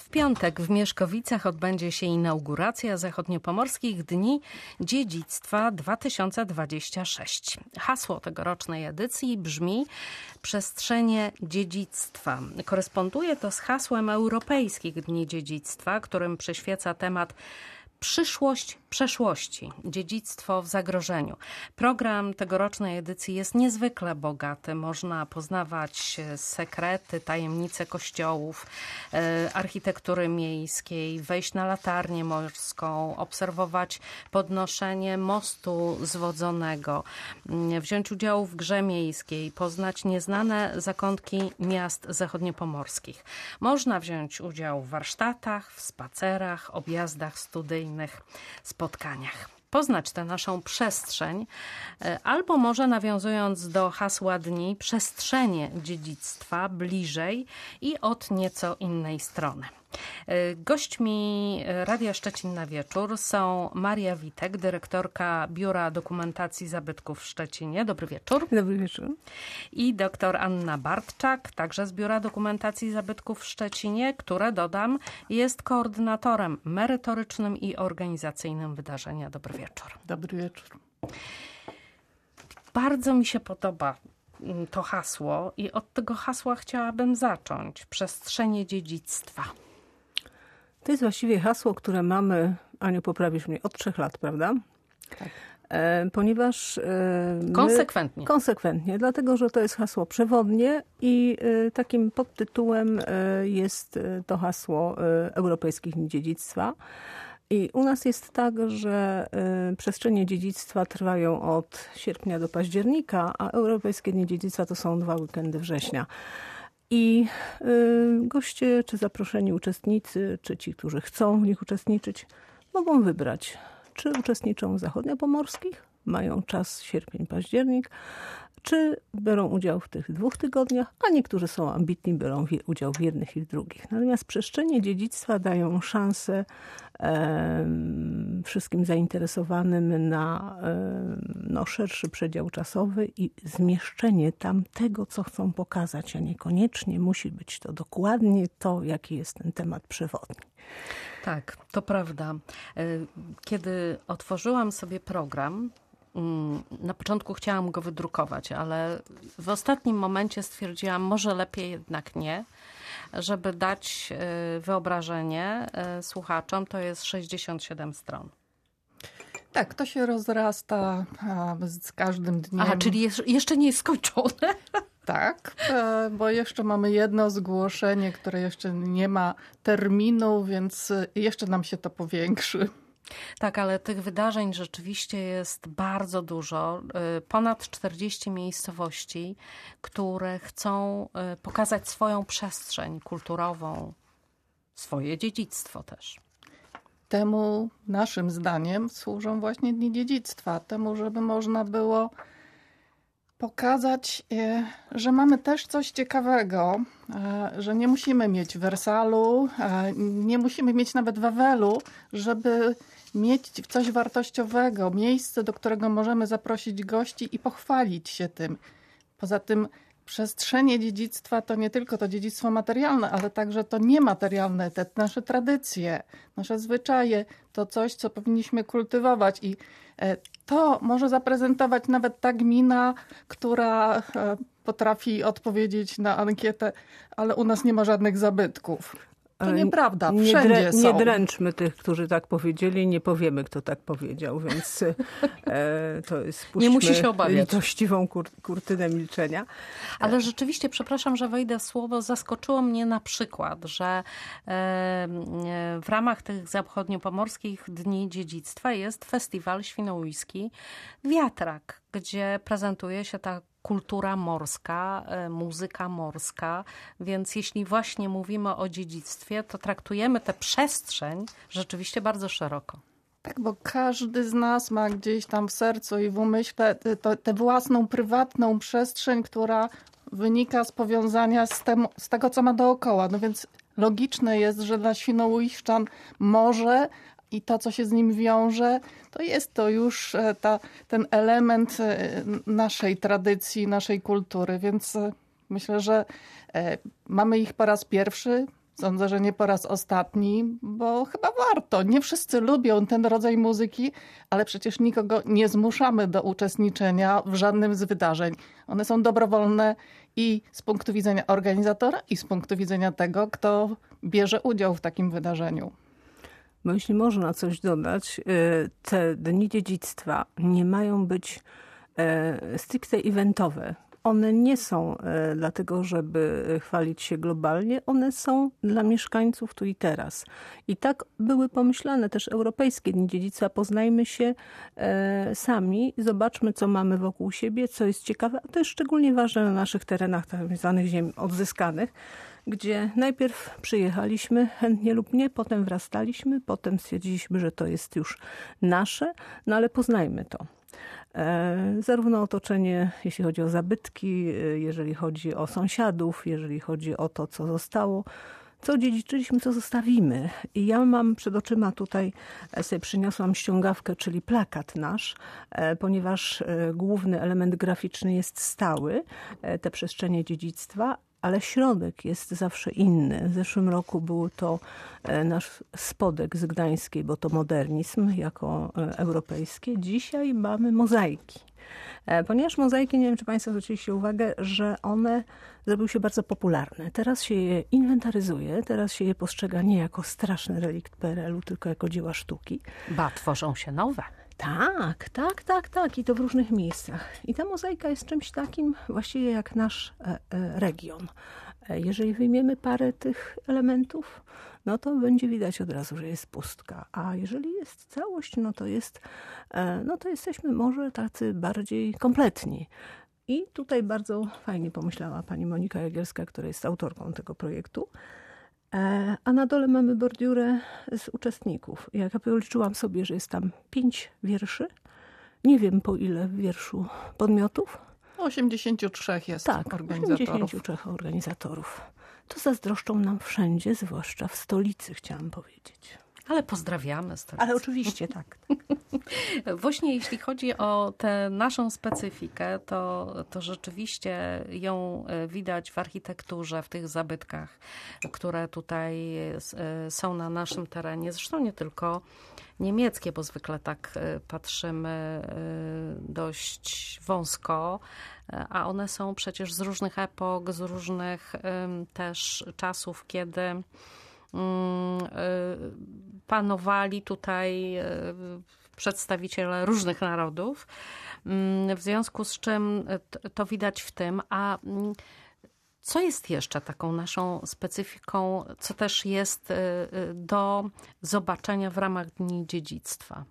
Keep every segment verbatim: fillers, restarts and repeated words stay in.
piątek w Mieszkowicach odbędzie się inauguracja Zachodniopomorskich Dni Dziedzictwa dwa tysiące dwudziesty szósty. Hasło tegorocznej edycji brzmi Przestrzenie dziedzictwa. Koresponduje to z hasłem Europejskich Dni Dziedzictwa, którym przyświeca temat Przyszłość przeszłości. Dziedzictwo w zagrożeniu. Program tegorocznej edycji jest niezwykle bogaty. Można poznawać sekrety, tajemnice kościołów, architektury miejskiej, wejść na latarnię morską, obserwować podnoszenie mostu zwodzonego, wziąć udział w grze miejskiej, poznać nieznane zakątki miast zachodniopomorskich. Można wziąć udział w warsztatach, w spacerach, objazdach studyjnych, spotkaniach. Poznać tę naszą przestrzeń, albo może nawiązując do hasła dni, przestrzenie dziedzictwa bliżej i od nieco innej strony. Gośćmi Radia Szczecin na wieczór są Maria Witek, dyrektorka Biura Dokumentacji Zabytków w Szczecinie. Dobry wieczór. Dobry wieczór. I doktor Anna Bartczak, także z Biura Dokumentacji Zabytków w Szczecinie, które, dodam, jest koordynatorem merytorycznym i organizacyjnym wydarzenia. Dobry wieczór. Dobry wieczór. Bardzo mi się podoba to hasło i od tego hasła chciałabym zacząć. Przestrzenie dziedzictwa. To jest właściwie hasło, które mamy, Aniu, poprawisz mnie, od trzech lat, prawda? Tak. E, ponieważ... E, my, konsekwentnie. Konsekwentnie, dlatego że to jest hasło przewodnie i e, takim podtytułem e, jest to hasło e, Europejskich Dni Dziedzictwa. I u nas jest tak, że y, przestrzenie dziedzictwa trwają od sierpnia do października, a Europejskie Dni Dziedzictwa to są dwa weekendy września. I y, goście, czy zaproszeni uczestnicy, czy ci, którzy chcą w nich uczestniczyć, mogą wybrać, czy uczestniczą w zachodniopomorskich, mają czas sierpień, październik, czy biorą udział w tych dwóch tygodniach, a niektórzy są ambitni, biorą udział w jednych i w drugich. Natomiast przestrzenie dziedzictwa dają szansę e, wszystkim zainteresowanym na e, no, szerszy przedział czasowy i zmieszczenie tam tego, co chcą pokazać, a niekoniecznie musi być to dokładnie to, jaki jest ten temat przewodni. Tak, to prawda. Kiedy otworzyłam sobie program, na początku chciałam go wydrukować, ale w ostatnim momencie stwierdziłam, może lepiej jednak nie, żeby dać wyobrażenie słuchaczom. To jest sześćdziesiąt siedem stron. Tak, to się rozrasta z każdym dniem. Aha, czyli jeszcze nie jest skończone. Tak, bo jeszcze mamy jedno zgłoszenie, które jeszcze nie ma terminu, więc jeszcze nam się to powiększy. Tak, ale tych wydarzeń rzeczywiście jest bardzo dużo. Ponad czterdzieści miejscowości, które chcą pokazać swoją przestrzeń kulturową, swoje dziedzictwo też. Temu naszym zdaniem służą właśnie Dni Dziedzictwa. Temu, żeby można było pokazać, że mamy też coś ciekawego, że nie musimy mieć Wersalu, nie musimy mieć nawet Wawelu, żeby mieć coś wartościowego, miejsce, do którego możemy zaprosić gości i pochwalić się tym. Poza tym przestrzenie dziedzictwa to nie tylko to dziedzictwo materialne, ale także to niematerialne, te nasze tradycje, nasze zwyczaje, to coś, co powinniśmy kultywować. I to może zaprezentować nawet ta gmina, która potrafi odpowiedzieć na ankietę, ale u nas nie ma żadnych zabytków. To nieprawda, wszędzie nie drę, są. Nie dręczmy tych, którzy tak powiedzieli, nie powiemy, kto tak powiedział, więc e, to jest puśćmy nie musi się obawiać. litościwą kur, kurtynę milczenia. Ale rzeczywiście, przepraszam, że wejdę w słowo, zaskoczyło mnie na przykład, że e, w ramach tych zachodniopomorskich Dni Dziedzictwa jest festiwal świnoujski Wiatrak, gdzie prezentuje się ta kultura morska, muzyka morska, więc jeśli właśnie mówimy o dziedzictwie, to traktujemy tę przestrzeń rzeczywiście bardzo szeroko. Tak, bo każdy z nas ma gdzieś tam w sercu i w umyśle tę własną, prywatną przestrzeń, która wynika z powiązania z, tem, z tego, co ma dookoła. No więc logiczne jest, że dla Świnoujszczan morze i to, co się z nim wiąże, to jest to już ta, ten element naszej tradycji, naszej kultury. Więc myślę, że mamy ich po raz pierwszy. Sądzę, że nie po raz ostatni, bo chyba warto. Nie wszyscy lubią ten rodzaj muzyki, ale przecież nikogo nie zmuszamy do uczestniczenia w żadnym z wydarzeń. One są dobrowolne i z punktu widzenia organizatora, i z punktu widzenia tego, kto bierze udział w takim wydarzeniu. Bo jeśli można coś dodać, te Dni Dziedzictwa nie mają być stricte eventowe. One nie są e, dlatego, żeby chwalić się globalnie, one są dla mieszkańców tu i teraz. I tak były pomyślane też Europejskie Dni Dziedzictwa. Poznajmy się e, sami, zobaczmy, co mamy wokół siebie, co jest ciekawe, a to jest szczególnie ważne na naszych terenach tak zwanych ziem odzyskanych, gdzie najpierw przyjechaliśmy chętnie lub nie, potem wrastaliśmy, potem stwierdziliśmy, że to jest już nasze, no ale poznajmy to. Zarówno otoczenie, jeśli chodzi o zabytki, jeżeli chodzi o sąsiadów, jeżeli chodzi o to, co zostało, co dziedziczyliśmy, co zostawimy. I ja mam przed oczyma tutaj, sobie przyniosłam ściągawkę, czyli plakat nasz, ponieważ główny element graficzny jest stały, te przestrzenie dziedzictwa, ale środek jest zawsze inny. W zeszłym roku był to nasz spodek z Gdańskiej, bo to modernizm jako europejskie. Dzisiaj mamy mozaiki. Ponieważ mozaiki, nie wiem, czy Państwo zwróciliście uwagę, że one zrobiły się bardzo popularne. Teraz się je inwentaryzuje, teraz się je postrzega nie jako straszny relikt P R L-u, tylko jako dzieła sztuki. Ba, tworzą się nowe. Tak, tak, tak, tak. I to w różnych miejscach. I ta mozaika jest czymś takim właściwie jak nasz region. Jeżeli wyjmiemy parę tych elementów, no to będzie widać od razu, że jest pustka. A jeżeli jest całość, no to jest, no to jesteśmy może tacy bardziej kompletni. I tutaj bardzo fajnie pomyślała pani Monika Jagielska, która jest autorką tego projektu. A na dole mamy bordiurę z uczestników. Jak ja policzyłam sobie, że jest tam pięć wierszy. Nie wiem, po ile w wierszu podmiotów. osiemdziesięciu trzech jest tak, organizatorów. osiemdziesięciu trzech organizatorów. To zazdroszczą nam wszędzie, zwłaszcza w stolicy, chciałam powiedzieć. Ale pozdrawiamy stolicę. Ale oczywiście, tak. tak. Właśnie jeśli chodzi o tę naszą specyfikę, to, to rzeczywiście ją widać w architekturze, w tych zabytkach, które tutaj są na naszym terenie. Zresztą nie tylko niemieckie, bo zwykle tak patrzymy dość wąsko, a one są przecież z różnych epok, z różnych też czasów, kiedy panowali tutaj przedstawiciele różnych narodów, w związku z czym to widać w tym. A co jest jeszcze taką naszą specyfiką, co też jest do zobaczenia w ramach Dni Dziedzictwa?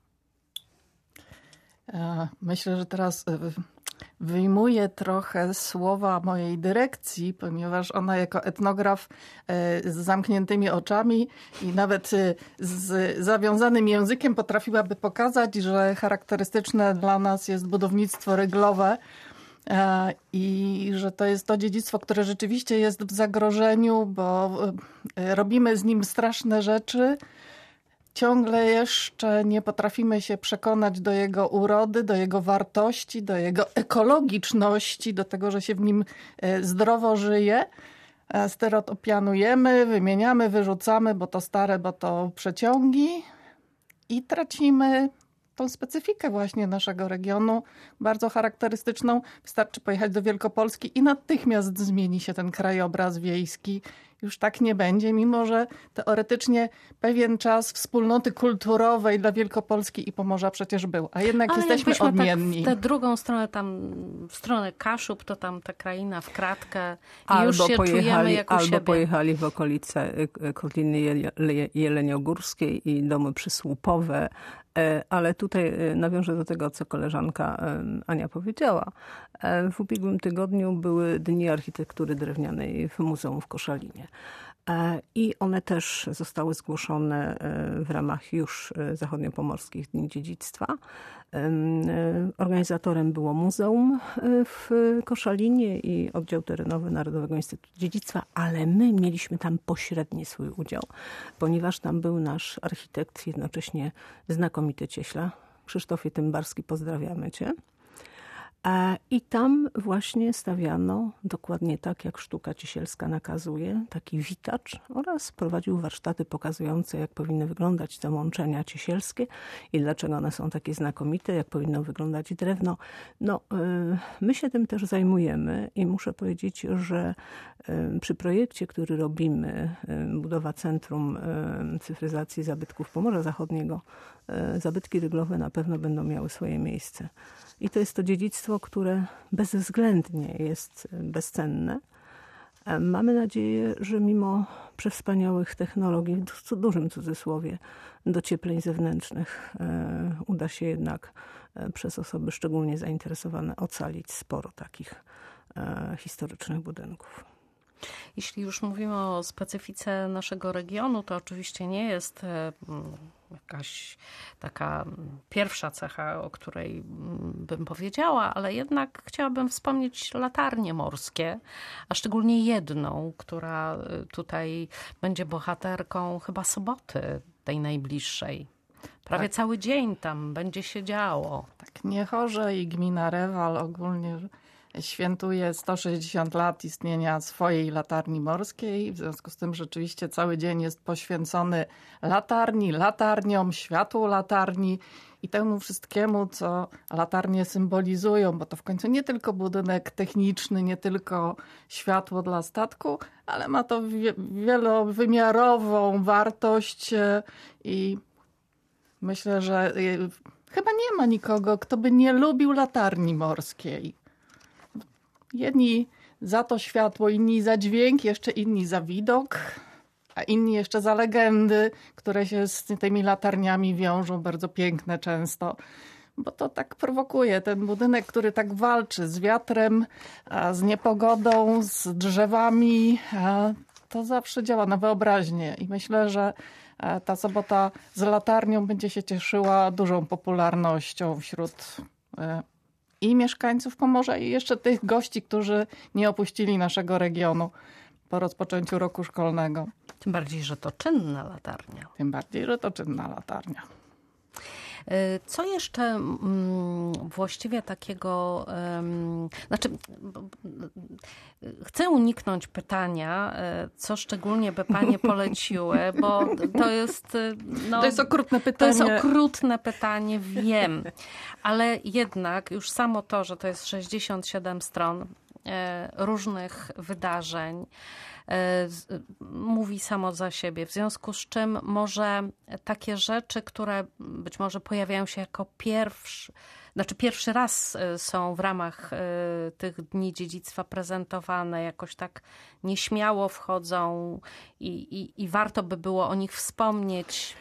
Myślę, że teraz wyjmuję trochę słowa mojej dyrekcji, ponieważ ona jako etnograf z zamkniętymi oczami i nawet z zawiązanym językiem potrafiłaby pokazać, że charakterystyczne dla nas jest budownictwo ryglowe i że to jest to dziedzictwo, które rzeczywiście jest w zagrożeniu, bo robimy z nim straszne rzeczy. Ciągle jeszcze nie potrafimy się przekonać do jego urody, do jego wartości, do jego ekologiczności, do tego, że się w nim zdrowo żyje. Stereotypianujemy, wymieniamy, wyrzucamy, bo to stare, bo to przeciągi i tracimy tą specyfikę właśnie naszego regionu, bardzo charakterystyczną. Wystarczy pojechać do Wielkopolski i natychmiast zmieni się ten krajobraz wiejski. Już tak nie będzie, mimo że teoretycznie pewien czas wspólnoty kulturowej dla Wielkopolski i Pomorza przecież był. A jednak ale jesteśmy odmienni. Tak w tę drugą stronę, tam w stronę Kaszub, to tam ta kraina w kratkę i albo już się czujemy jak u albo siebie. pojechali w okolice Kotliny Jeleniogórskiej i domy przysłupowe. Ale tutaj nawiążę do tego, co koleżanka Ania powiedziała. W ubiegłym tygodniu były Dni Architektury Drewnianej w Muzeum w Koszalinie. I one też zostały zgłoszone w ramach już zachodniopomorskich Dni Dziedzictwa. Organizatorem było Muzeum w Koszalinie i Oddział Terenowy Narodowego Instytutu Dziedzictwa, ale my mieliśmy tam pośredni swój udział, ponieważ tam był nasz architekt, jednocześnie znakomity cieśla. Krzysztofie Tymbarski, pozdrawiamy Cię. I tam właśnie stawiano, dokładnie tak jak sztuka ciesielska nakazuje, taki witacz oraz prowadził warsztaty pokazujące, jak powinny wyglądać te łączenia ciesielskie i dlaczego one są takie znakomite, jak powinno wyglądać drewno. No, my się tym też zajmujemy i muszę powiedzieć, że przy projekcie, który robimy, budowa Centrum Cyfryzacji Zabytków Pomorza Zachodniego, zabytki ryglowe na pewno będą miały swoje miejsce. I to jest to dziedzictwo, które bezwzględnie jest bezcenne. Mamy nadzieję, że mimo przewspaniałych technologii, w dużym cudzysłowie, dociepleń zewnętrznych, uda się jednak przez osoby szczególnie zainteresowane ocalić sporo takich historycznych budynków. Jeśli już mówimy o specyfice naszego regionu, to oczywiście nie jest jakaś taka pierwsza cecha, o której bym powiedziała, ale jednak chciałabym wspomnieć latarnie morskie, a szczególnie jedną, która tutaj będzie bohaterką chyba soboty tej najbliższej. Prawie tak. Cały dzień tam będzie się działo. Tak, Niechorze i gmina Rewal ogólnie świętuje sto sześćdziesiąt lat istnienia swojej latarni morskiej. W związku z tym rzeczywiście cały dzień jest poświęcony latarni, latarniom, światłu latarni i temu wszystkiemu, co latarnie symbolizują, bo to w końcu nie tylko budynek techniczny, nie tylko światło dla statku, ale ma to wielowymiarową wartość i myślę, że chyba nie ma nikogo, kto by nie lubił latarni morskiej. Jedni za to światło, inni za dźwięk, jeszcze inni za widok, a inni jeszcze za legendy, które się z tymi latarniami wiążą, bardzo piękne często. Bo to tak prowokuje. Ten budynek, który tak walczy z wiatrem, z niepogodą, z drzewami, to zawsze działa na wyobraźnię. I myślę, że ta sobota z latarnią będzie się cieszyła dużą popularnością wśród i mieszkańców Pomorza, i jeszcze tych gości, którzy nie opuścili naszego regionu po rozpoczęciu roku szkolnego. Tym bardziej, że to czynna latarnia. Tym bardziej, że to czynna latarnia. Co jeszcze właściwie takiego, znaczy chcę uniknąć pytania, co szczególnie by panie poleciły, bo to jest... No, to jest okrutne pytanie. To jest okrutne pytanie, wiem, ale jednak już samo to, że to jest sześćdziesiąt siedem stron różnych wydarzeń, mówi samo za siebie. W związku z czym może takie rzeczy, które być może pojawiają się jako pierwszy, znaczy pierwszy raz są w ramach tych Dni Dziedzictwa prezentowane, jakoś tak nieśmiało wchodzą i, i, i warto by było o nich wspomnieć.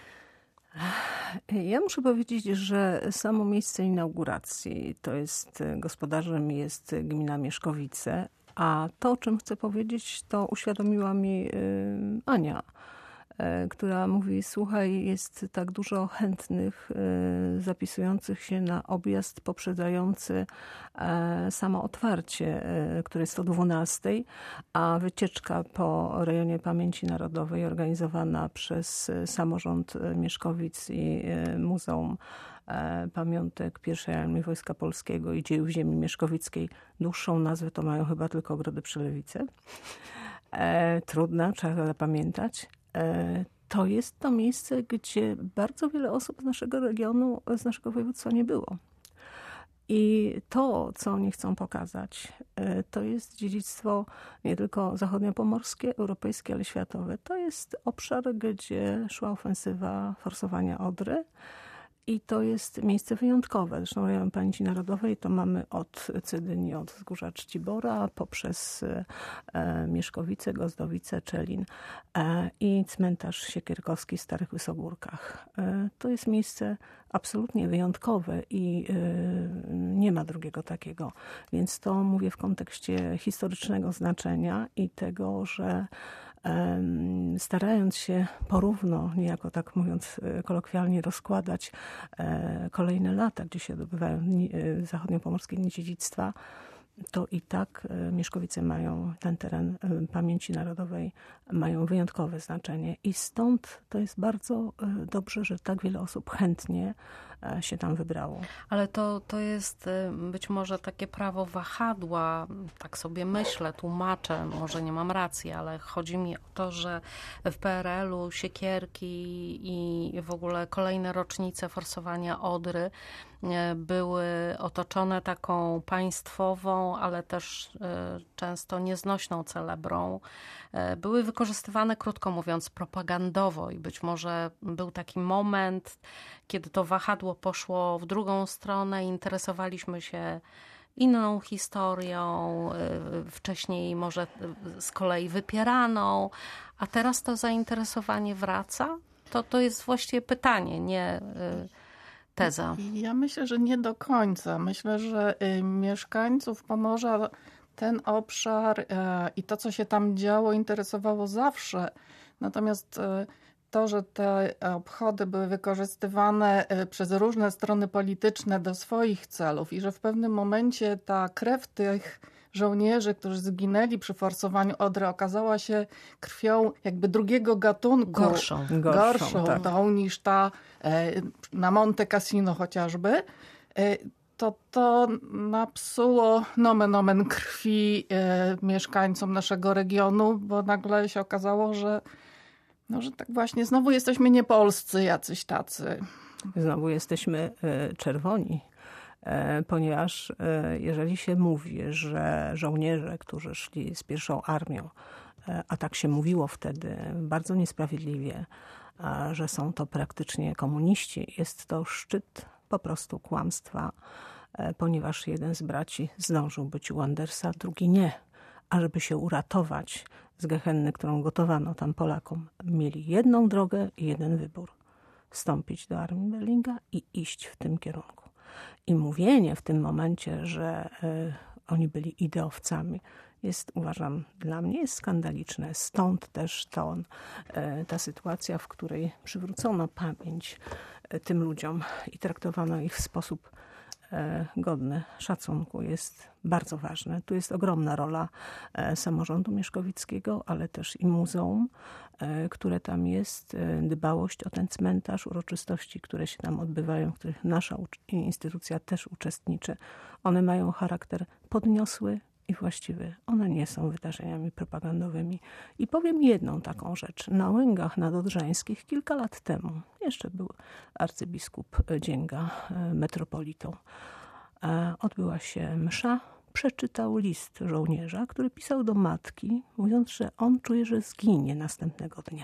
Ja muszę powiedzieć, że samo miejsce inauguracji to jest, gospodarzem jest gmina Mieszkowice, a to, o czym chcę powiedzieć, to uświadomiła mi Ania, która mówi, słuchaj, jest tak dużo chętnych zapisujących się na objazd poprzedzający samo otwarcie, które jest o dwunastej, a wycieczka po rejonie Pamięci Narodowej organizowana przez samorząd Mieszkowic i Muzeum Pamiątek pierwszej Armii Wojska Polskiego i Dziejów Ziemi Mieszkowickiej. Dłuższą nazwę to mają chyba tylko Ogrody Przylewice. E, trudna, trzeba zapamiętać. E, to jest to miejsce, gdzie bardzo wiele osób z naszego regionu, z naszego województwa nie było. I to, co oni chcą pokazać, to jest dziedzictwo nie tylko zachodniopomorskie, europejskie, ale światowe. To jest obszar, gdzie szła ofensywa forsowania Odry. I to jest miejsce wyjątkowe. Zresztą rejon Pamięci Narodowej to mamy od Cydyni, od Wzgórza Czcibora, poprzez e, Mieszkowice, Gozdowice, Czelin e, i cmentarz Siekierkowski w Starych Wysogórkach. E, to jest miejsce absolutnie wyjątkowe i e, nie ma drugiego takiego. Więc to mówię w kontekście historycznego znaczenia i tego, że starając się porówno, niejako tak mówiąc kolokwialnie, rozkładać kolejne lata, gdzie się odbywają zachodniopomorskie Dni Dziedzictwa, to i tak Mieszkowice mają, ten teren pamięci narodowej mają wyjątkowe znaczenie. I stąd to jest bardzo dobrze, że tak wiele osób chętnie się tam wybrało. Ale to, to jest być może takie prawo wahadła, tak sobie myślę, tłumaczę, może nie mam racji, ale chodzi mi o to, że w P R L-u siekierki i w ogóle kolejne rocznice forsowania Odry były otoczone taką państwową, ale też często nieznośną celebrą. Były wykorzystywane, krótko mówiąc, propagandowo i być może był taki moment, kiedy to wahadło poszło w drugą stronę, interesowaliśmy się inną historią, wcześniej może z kolei wypieraną, a teraz to zainteresowanie wraca? To, to jest właściwie pytanie, nie teza. Ja myślę, że nie do końca. Myślę, że mieszkańców Pomorza ten obszar i to, co się tam działo, interesowało zawsze. Natomiast to, że te obchody były wykorzystywane przez różne strony polityczne do swoich celów i że w pewnym momencie ta krew tych żołnierzy, którzy zginęli przy forsowaniu Odry, okazała się krwią jakby drugiego gatunku. Gorszą. Gorszą, Gorszą tak. tą niż ta na Monte Cassino chociażby. To to napsuło nomen omen krwi mieszkańcom naszego regionu, bo nagle się okazało, że no, że tak właśnie znowu jesteśmy niepolscy jacyś tacy. Znowu jesteśmy czerwoni, ponieważ jeżeli się mówi, że żołnierze, którzy szli z pierwszą armią, a tak się mówiło wtedy bardzo niesprawiedliwie, że są to praktycznie komuniści, jest to szczyt po prostu kłamstwa, ponieważ jeden z braci zdążył być u Andersa, drugi nie. A żeby się uratować z gehenny, którą gotowano tam Polakom, mieli jedną drogę i jeden wybór. Wstąpić do armii Berlinga i iść w tym kierunku. I mówienie w tym momencie, że y, oni byli ideowcami, jest, uważam, dla mnie jest skandaliczne. Stąd też to, y, ta sytuacja, w której przywrócono pamięć y, tym ludziom i traktowano ich w sposób godny szacunku, jest bardzo ważne. Tu jest ogromna rola samorządu mieszkowickiego, ale też i muzeum, które tam jest, dbałość o ten cmentarz, uroczystości, które się tam odbywają, w których nasza instytucja też uczestniczy. One mają charakter podniosły i właściwy. One nie są wydarzeniami propagandowymi. I powiem jedną taką rzecz. Na Łęgach Nadodrzańskich kilka lat temu, jeszcze był arcybiskup Dzięga metropolitą, odbyła się msza. Przeczytał list żołnierza, który pisał do matki, mówiąc, że on czuje, że zginie następnego dnia.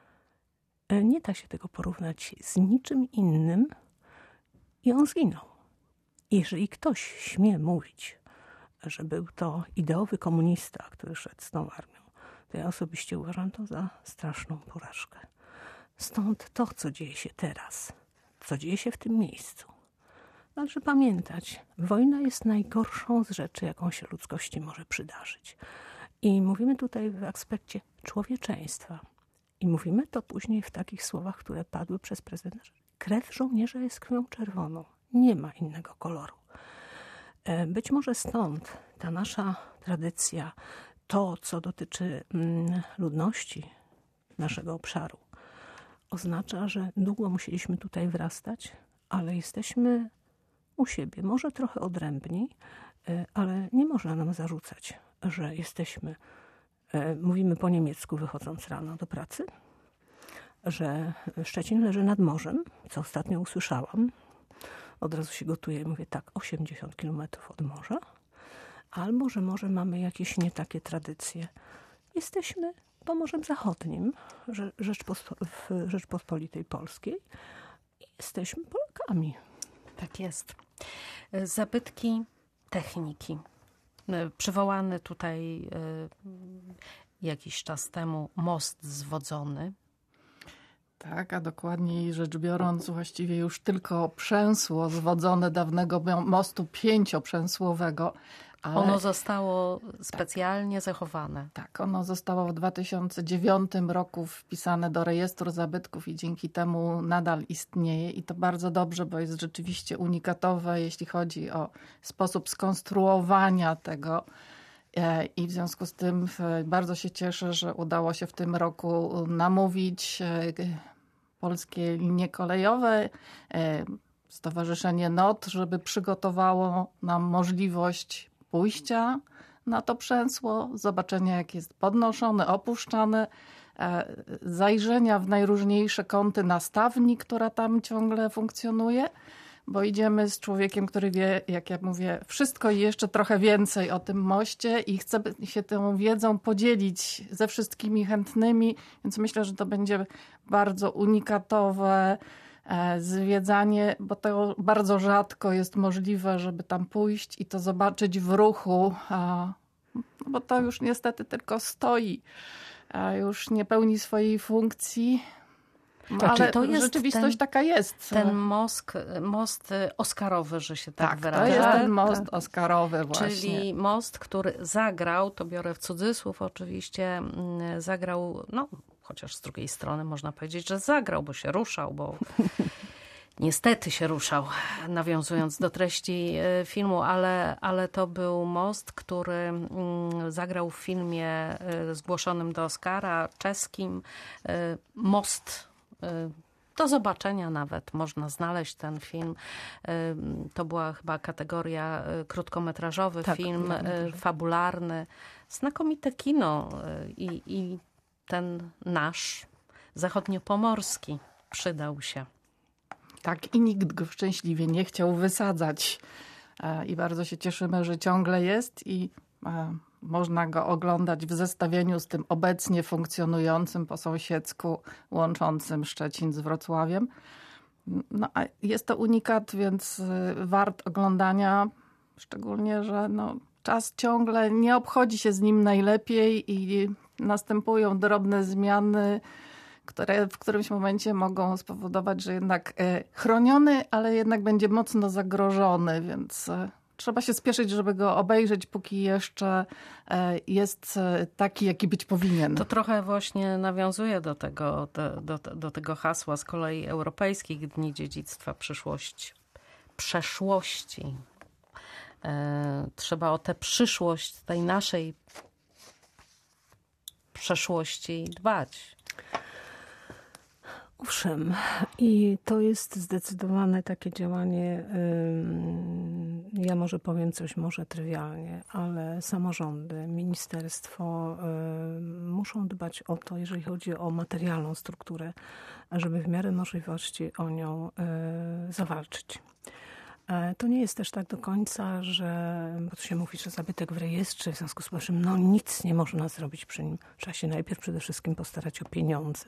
Nie da się tego porównać z niczym innym i on zginął. Jeżeli ktoś śmie mówić, że był to ideowy komunista, który szedł z tą armią, to ja osobiście uważam to za straszną porażkę. Stąd to, co dzieje się teraz, co dzieje się w tym miejscu. Należy pamiętać, wojna jest najgorszą z rzeczy, jaką się ludzkości może przydarzyć. I mówimy tutaj w aspekcie człowieczeństwa. I mówimy to później w takich słowach, które padły przez prezydenta. Krew żołnierza jest krwią czerwoną. Nie ma innego koloru. Być może stąd ta nasza tradycja, to co dotyczy ludności naszego obszaru, oznacza, że długo musieliśmy tutaj wrastać, ale jesteśmy u siebie, może trochę odrębni, ale nie można nam zarzucać, że jesteśmy, mówimy po niemiecku wychodząc rano do pracy, że Szczecin leży nad morzem, co ostatnio usłyszałam. Od razu się gotuję i mówię tak, osiemdziesiąt kilometrów od morza. Albo, że może mamy jakieś nie takie tradycje. Jesteśmy Pomorzem Zachodnim Rzeczpospo- w Rzeczpospolitej Polskiej i jesteśmy Polakami. Tak jest. Zabytki techniki. Przywołany tutaj jakiś czas temu most zwodzony. Tak, a dokładniej rzecz biorąc właściwie już tylko przęsło zwodzone dawnego mostu pięcioprzęsłowego. Ale... Ono zostało specjalnie tak. zachowane. Tak, ono zostało w dwa tysiące dziewiątym roku wpisane do rejestru zabytków i dzięki temu nadal istnieje i to bardzo dobrze, bo jest rzeczywiście unikatowe, jeśli chodzi o sposób skonstruowania tego. I w związku z tym bardzo się cieszę, że udało się w tym roku namówić polskie linie kolejowe, Stowarzyszenie N O T, żeby przygotowało nam możliwość pójścia na to przęsło, zobaczenia jak jest podnoszone, opuszczane, zajrzenia w najróżniejsze kąty nastawni, która tam ciągle funkcjonuje, bo idziemy z człowiekiem, który wie, jak ja mówię, wszystko i jeszcze trochę więcej o tym moście i chce się tą wiedzą podzielić ze wszystkimi chętnymi, więc myślę, że to będzie bardzo unikatowe zwiedzanie, bo to bardzo rzadko jest możliwe, żeby tam pójść i to zobaczyć w ruchu, bo to już niestety tylko stoi, a już nie pełni swojej funkcji. To, ale to jest rzeczywistość ten, taka jest. Ten most, most oscarowy, że się tak, tak wyraża. To jest ten most tak. oscarowy właśnie. Czyli most, który zagrał, to biorę w cudzysłów oczywiście, zagrał, no chociaż z drugiej strony można powiedzieć, że zagrał, bo się ruszał, bo niestety się ruszał, nawiązując do treści filmu, ale, ale to był most, który zagrał w filmie zgłoszonym do Oscara, czeskim. Most do zobaczenia nawet, można znaleźć ten film. To była chyba kategoria krótkometrażowy tak, film, fabularny. Znakomite kino i, i ten nasz zachodniopomorski przydał się. Tak, i nikt go szczęśliwie nie chciał wysadzać. I bardzo się cieszymy, że ciągle jest i można go oglądać w zestawieniu z tym obecnie funkcjonującym po sąsiedzku, łączącym Szczecin z Wrocławiem. No, a jest to unikat, więc wart oglądania, szczególnie, że no, czas ciągle nie obchodzi się z nim najlepiej i następują drobne zmiany, które w którymś momencie mogą spowodować, że jednak chroniony, ale jednak będzie mocno zagrożony, więc trzeba się spieszyć, żeby go obejrzeć, póki jeszcze jest taki, jaki być powinien. To trochę właśnie nawiązuje do tego, do, do, do tego hasła z kolei Europejskich Dni Dziedzictwa Przyszłości. Przeszłości. Trzeba o tę przyszłość tej naszej przeszłości dbać. Owszem, i to jest zdecydowane takie działanie, ja może powiem coś może trywialnie, ale samorządy, ministerstwo muszą dbać o to, jeżeli chodzi o materialną strukturę, żeby w miarę możliwości o nią zawalczyć. To nie jest też tak do końca, że, bo tu się mówi, że zabytek w rejestrze, w związku z powyższym, no nic nie można zrobić przy nim. Trzeba się najpierw przede wszystkim postarać o pieniądze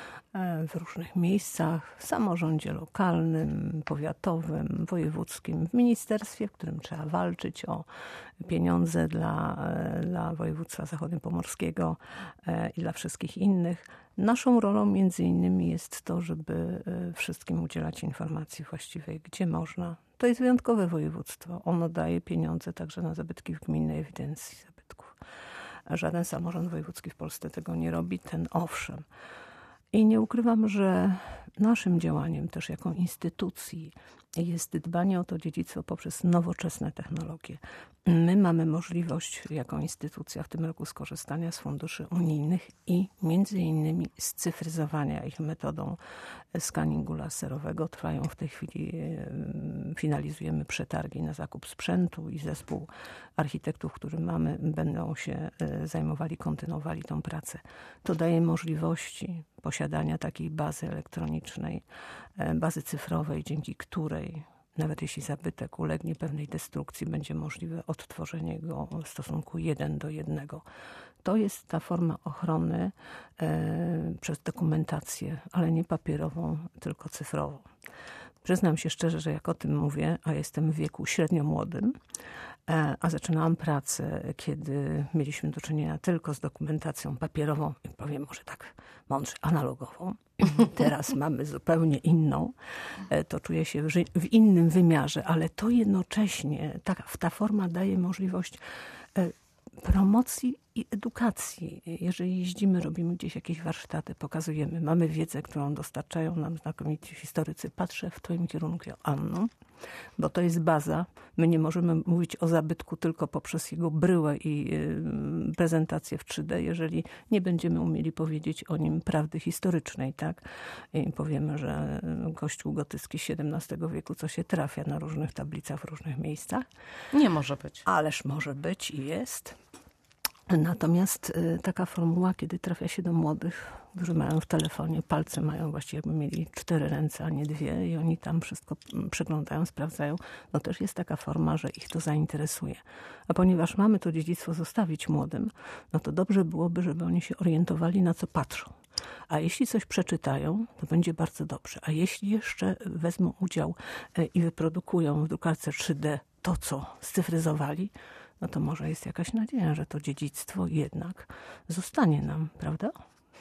w różnych miejscach, w samorządzie lokalnym, powiatowym, wojewódzkim, w ministerstwie, w którym trzeba walczyć o pieniądze dla, dla województwa zachodniopomorskiego i dla wszystkich innych. Naszą rolą między innymi jest to, żeby wszystkim udzielać informacji właściwej, gdzie można. To jest wyjątkowe województwo. Ono daje pieniądze także na zabytki w gminnej ewidencji zabytków. Żaden samorząd wojewódzki w Polsce tego nie robi, ten owszem. I nie ukrywam, że naszym działaniem też jako instytucji jest dbanie o to dziedzictwo poprzez nowoczesne technologie. My mamy możliwość jako instytucja w tym roku skorzystania z funduszy unijnych i między innymi scyfryzowania ich metodą skaningu laserowego. Trwają w tej chwili, finalizujemy przetargi na zakup sprzętu i zespół architektów, który mamy, będą się zajmowali, kontynuowali tą pracę. To daje możliwości posiadania takiej bazy elektronicznej, bazy cyfrowej, dzięki której nawet jeśli zabytek ulegnie pewnej destrukcji, będzie możliwe odtworzenie go w stosunku jeden do jednego. To jest ta forma ochrony e, przez dokumentację, ale nie papierową, tylko cyfrową. Przyznam się szczerze, że jak o tym mówię, a jestem w wieku średnio młodym, e, a zaczynałam pracę, kiedy mieliśmy do czynienia tylko z dokumentacją papierową, i powiem może tak mądrze, analogową. Teraz mamy zupełnie inną. To czuję się w, w innym wymiarze, ale to jednocześnie ta, ta forma daje możliwość promocji i edukacji. Jeżeli jeździmy, robimy gdzieś jakieś warsztaty, pokazujemy, mamy wiedzę, którą dostarczają nam znakomici historycy. Patrzę w twoim kierunku, Anno, bo to jest baza. My nie możemy mówić o zabytku tylko poprzez jego bryłę i prezentację w trzy D, jeżeli nie będziemy umieli powiedzieć o nim prawdy historycznej, tak? I powiemy, że kościół gotycki z siedemnastego wieku, co się trafia na różnych tablicach w różnych miejscach. Nie może być. Ależ może być i jest. Natomiast taka formuła, kiedy trafia się do młodych, którzy mają w telefonie, palce mają właściwie jakby mieli cztery ręce, a nie dwie i oni tam wszystko przeglądają, sprawdzają, no też jest taka forma, że ich to zainteresuje. A ponieważ mamy to dziedzictwo zostawić młodym, no to dobrze byłoby, żeby oni się orientowali, na co patrzą. A jeśli coś przeczytają, to będzie bardzo dobrze. A jeśli jeszcze wezmą udział i wyprodukują w drukarce trzy D to, co scyfryzowali, no to może jest jakaś nadzieja, że to dziedzictwo jednak zostanie nam, prawda?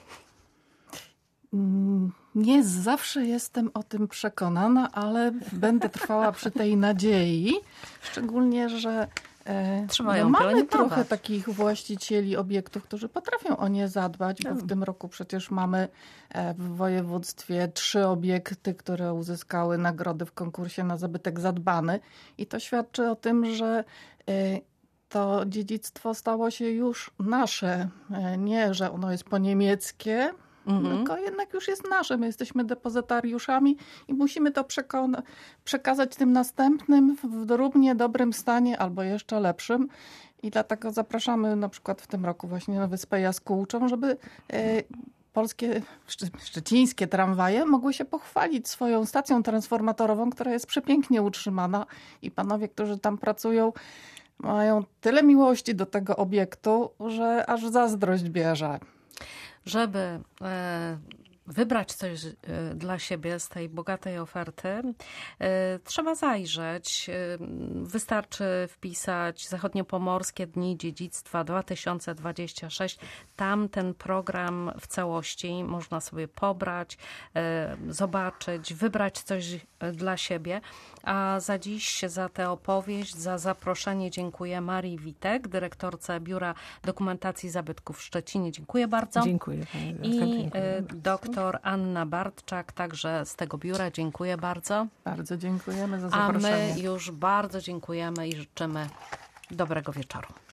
Nie zawsze jestem o tym przekonana, ale będę trwała przy tej nadziei. Szczególnie, że Trzeba no, ją mamy trochę takich właścicieli obiektów, którzy potrafią o nie zadbać, bo No. w tym roku przecież mamy w województwie trzy obiekty, które uzyskały nagrody w konkursie na zabytek zadbany. I to świadczy o tym, że to dziedzictwo stało się już nasze. Nie, że ono jest poniemieckie, mhm. tylko jednak już jest nasze. My jesteśmy depozytariuszami i musimy to przekona- przekazać tym następnym w równie dobrym stanie albo jeszcze lepszym. I dlatego zapraszamy na przykład w tym roku właśnie na Wyspę Jaskółczą, żeby e, polskie, szczecińskie tramwaje mogły się pochwalić swoją stacją transformatorową, która jest przepięknie utrzymana i panowie, którzy tam pracują, mają tyle miłości do tego obiektu, że aż zazdrość bierze. Żeby wybrać coś dla siebie z tej bogatej oferty, trzeba zajrzeć. Wystarczy wpisać Zachodniopomorskie Dni Dziedzictwa dwa tysiące dwadzieścia sześć. Tam ten program w całości można sobie pobrać, zobaczyć, wybrać coś dla siebie. A za dziś, za tę opowieść, za zaproszenie dziękuję Marii Witek, dyrektorce Biura Dokumentacji Zabytków w Szczecinie. Dziękuję bardzo. Dziękuję pani. I dziękuję doktor Anna Bartczak, także z tego biura. Dziękuję bardzo. Bardzo dziękujemy za A zaproszenie. my już bardzo dziękujemy i życzymy dobrego wieczoru.